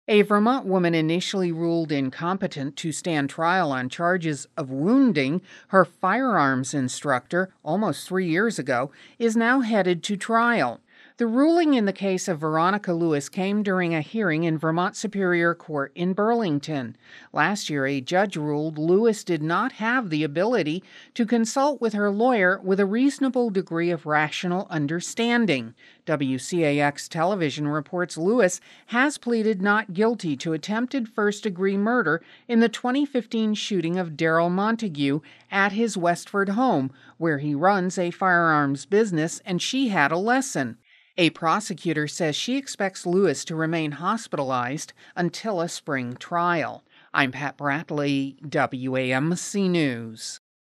A Vermont woman initially ruled incompetent to stand trial on charges of wounding her firearms instructor almost 3 years ago is now headed to trial. The ruling in the case of Veronica Lewis came during a hearing in Vermont Superior Court in Burlington. Last year, a judge ruled Lewis did not have the ability to consult with her lawyer with a reasonable degree of rational understanding. WCAX television reports Lewis has pleaded not guilty to attempted first-degree murder in the 2015 shooting of Daryl Montague at his Westford home, where he runs a firearms business, and she had a lesson. A prosecutor says she expects Lewis to remain hospitalized until a spring trial. I'm Pat Bradley, WAMC News.